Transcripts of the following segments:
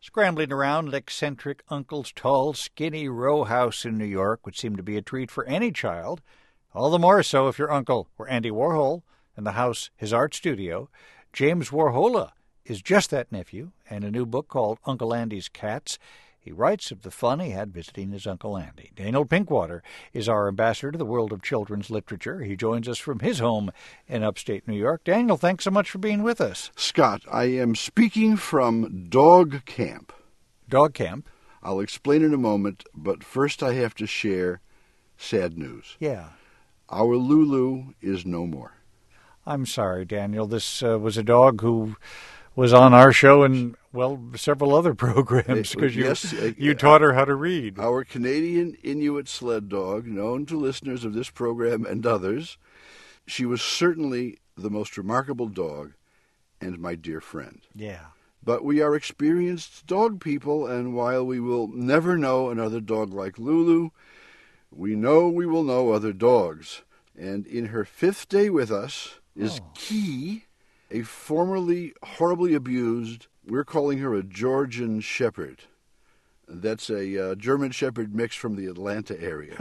Scrambling around at eccentric Uncle's tall, skinny row house in New York would seem to be a treat for any child, all the more so if your uncle were Andy Warhol and the house his art studio. James Warhola is just that nephew, and a new book called Uncle Andy's Cats. He writes of the fun he had visiting his Uncle Andy. Daniel Pinkwater is our ambassador to the world of children's literature. He joins us from his home in upstate New York. Daniel, thanks so much for being with us. Scott, I am speaking from Dog Camp. Dog Camp? I'll explain in a moment, but first I have to share sad news. Yeah. Our Lulu is no more. I'm sorry, Daniel. This was a dog who was on our show and, well, several other programs because you taught her how to read. Our Canadian Inuit sled dog, known to listeners of this program and others. She was certainly the most remarkable dog and my dear friend. Yeah. But we are experienced dog people, and while we will never know another dog like Lulu, we know we will know other dogs. And in her 5th day with us is Key, a formerly horribly abused, we're calling her a Georgian Shepherd. That's a German Shepherd mix from the Atlanta area.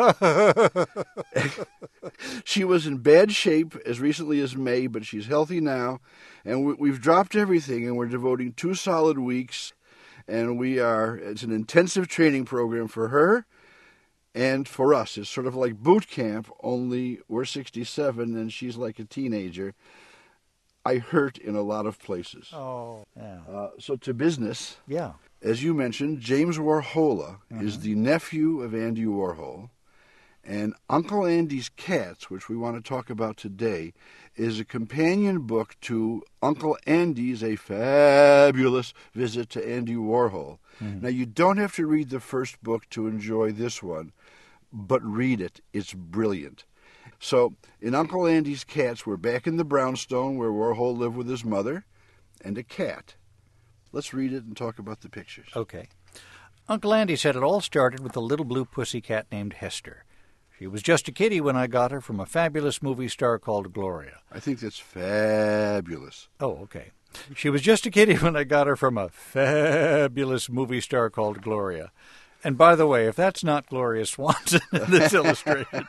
She was in bad shape as recently as May, but she's healthy now. And we've dropped everything, and we're devoting 2 solid weeks. And it's an intensive training program for her and for us. It's sort of like boot camp, only we're 67 and she's like a teenager. I hurt in a lot of places. Oh, yeah. So to business. Yeah. As you mentioned, James Warhola is the nephew of Andy Warhol. And Uncle Andy's Cats, which we want to talk about today, is a companion book to Uncle Andy's A Fabulous Visit to Andy Warhol. Now, you don't have to read the first book to enjoy this one, but read it. It's brilliant. So, in Uncle Andy's Cats, we're back in the brownstone where Warhol lived with his mother and a cat. Let's read it and talk about the pictures. Okay. Uncle Andy said it all started with a little blue pussy cat named Hester. She was just a kitty when I got her from a fabulous movie star called Gloria. I think that's fabulous. Oh, okay. She was just a kitty when I got her from a fabulous movie star called Gloria. And by the way, if that's not Gloria Swanson in this illustration.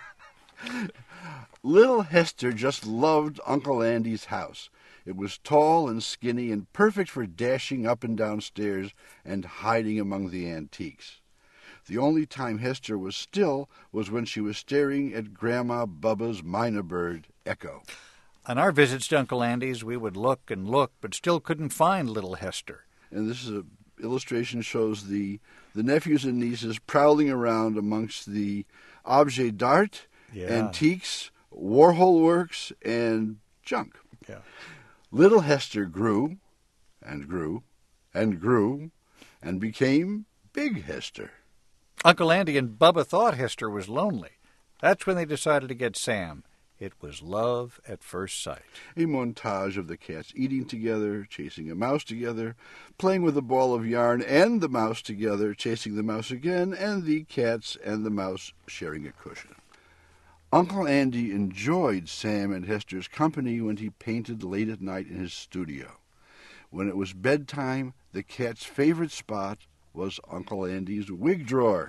Little Hester just loved Uncle Andy's house. It was tall and skinny and perfect for dashing up and down stairs and hiding among the antiques. The only time Hester was still was when she was staring at Grandma Bubba's mynah bird, Echo. On our visits to Uncle Andy's, we would look and look, but still couldn't find little Hester. And this is an illustration shows the nephews and nieces prowling around amongst the objets d'art, antiques, Warhol works, and junk. Yeah. Little Hester grew and grew and grew and became Big Hester. Uncle Andy and Bubba thought Hester was lonely. That's when they decided to get Sam. It was love at first sight. A montage of the cats eating together, chasing a mouse together, playing with a ball of yarn and the mouse together, chasing the mouse again, and the cats and the mouse sharing a cushion. Uncle Andy enjoyed Sam and Hester's company when he painted late at night in his studio. When it was bedtime, the cat's favorite spot was Uncle Andy's wig drawer.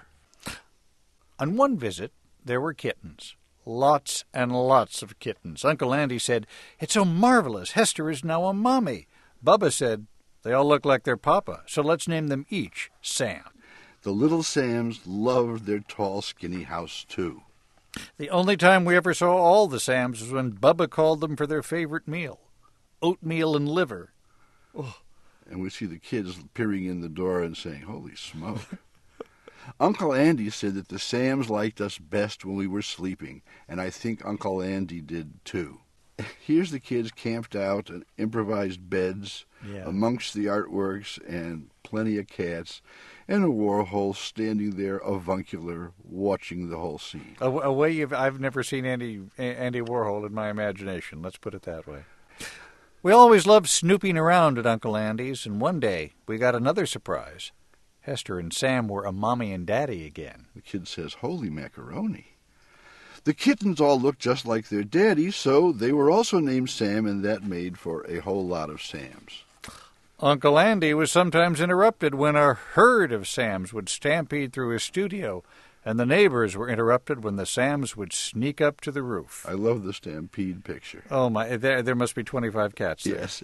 On one visit, there were kittens. Lots and lots of kittens. Uncle Andy said, "It's so marvelous. Hester is now a mommy." Bubba said, "They all look like their papa, so let's name them each Sam." The little Sams loved their tall, skinny house, too. The only time we ever saw all the Sams was when Bubba called them for their favorite meal, oatmeal and liver. Oh. And we see the kids peering in the door and saying, "Holy smoke." Uncle Andy said that the Sams liked us best when we were sleeping, and I think Uncle Andy did too. Here's the kids camped out in improvised beds amongst the artworks and plenty of cats, and a Warhol standing there avuncular watching the whole scene. A way I've never seen Andy Warhol in my imagination, let's put it that way. We always loved snooping around at Uncle Andy's, and one day we got another surprise. Hester and Sam were a mommy and daddy again. The kid says, "Holy macaroni." The kittens all looked just like their daddy, so they were also named Sam, and that made for a whole lot of Sams. Uncle Andy was sometimes interrupted when a herd of Sams would stampede through his studio, and the neighbors were interrupted when the Sams would sneak up to the roof. I love the stampede picture. Oh, my, there must be 25 cats there. Yes.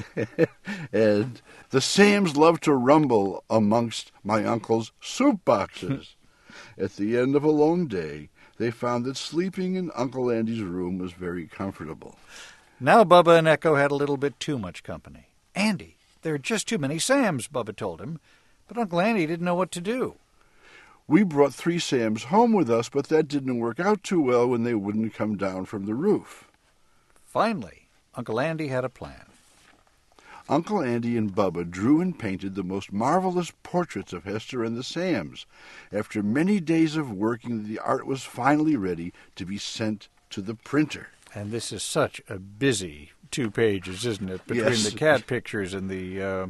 And the Sams loved to rumble amongst my uncle's soup boxes. At the end of a long day, they found that sleeping in Uncle Andy's room was very comfortable. Now Bubba and Echo had a little bit too much company. Andy, there are just too many Sams, Bubba told him. But Uncle Andy didn't know what to do. We brought 3 Sams home with us, but that didn't work out too well when they wouldn't come down from the roof. Finally, Uncle Andy had a plan. Uncle Andy and Bubba drew and painted the most marvelous portraits of Hester and the Sams. After many days of working, the art was finally ready to be sent to the printer. And this is such a busy 2 pages, isn't it? Between Yes. the cat pictures and the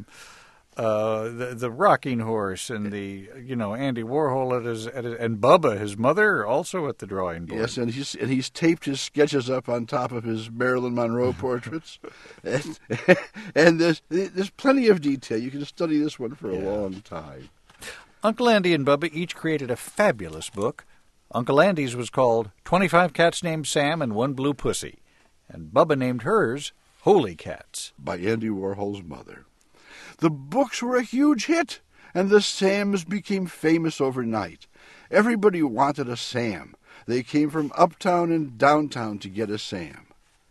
rocking horse and the Andy Warhol and Bubba, his mother, also at the drawing board. Yes, and he's taped his sketches up on top of his Marilyn Monroe portraits, and there's plenty of detail. You can study this one for a long time. Uncle Andy and Bubba each created a fabulous book. Uncle Andy's was called 25 Cats Named Sam and One Blue Pussy, and Bubba named hers Holy Cats. By Andy Warhol's mother. The books were a huge hit, and the Sams became famous overnight. Everybody wanted a Sam. They came from uptown and downtown to get a Sam.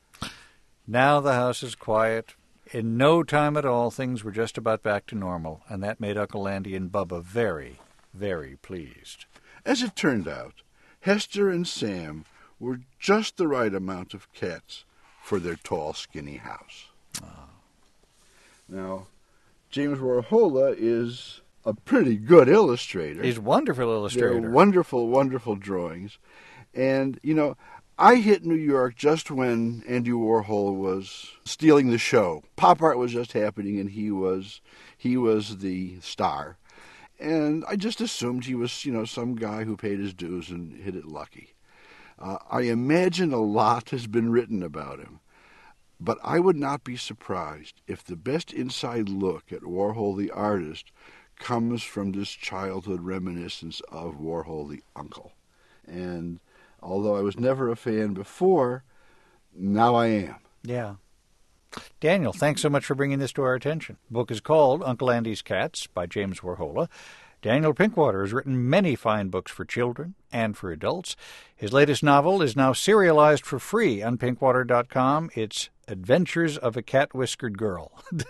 Now the house is quiet. In no time at all, things were just about back to normal, and that made Uncle Andy and Bubba very, very pleased. As it turned out, Hester and Sam were just the right amount of cats for their tall, skinny house. Oh. Now, James Warhola is a pretty good illustrator. He's a wonderful illustrator. They're wonderful, wonderful drawings. And, I hit New York just when Andy Warhol was stealing the show. Pop art was just happening, and he was the star. And I just assumed he was, some guy who paid his dues and hit it lucky. I imagine a lot has been written about him. But I would not be surprised if the best inside look at Warhol the artist comes from this childhood reminiscence of Warhol the uncle. And although I was never a fan before, now I am. Yeah. Daniel, thanks so much for bringing this to our attention. The book is called Uncle Andy's Cats by James Warhola. Daniel Pinkwater has written many fine books for children and for adults. His latest novel is now serialized for free on pinkwater.com. It's Adventures of a Cat-Whiskered Girl.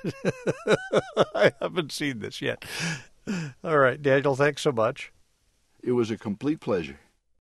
I haven't seen this yet. All right, Daniel, thanks so much. It was a complete pleasure.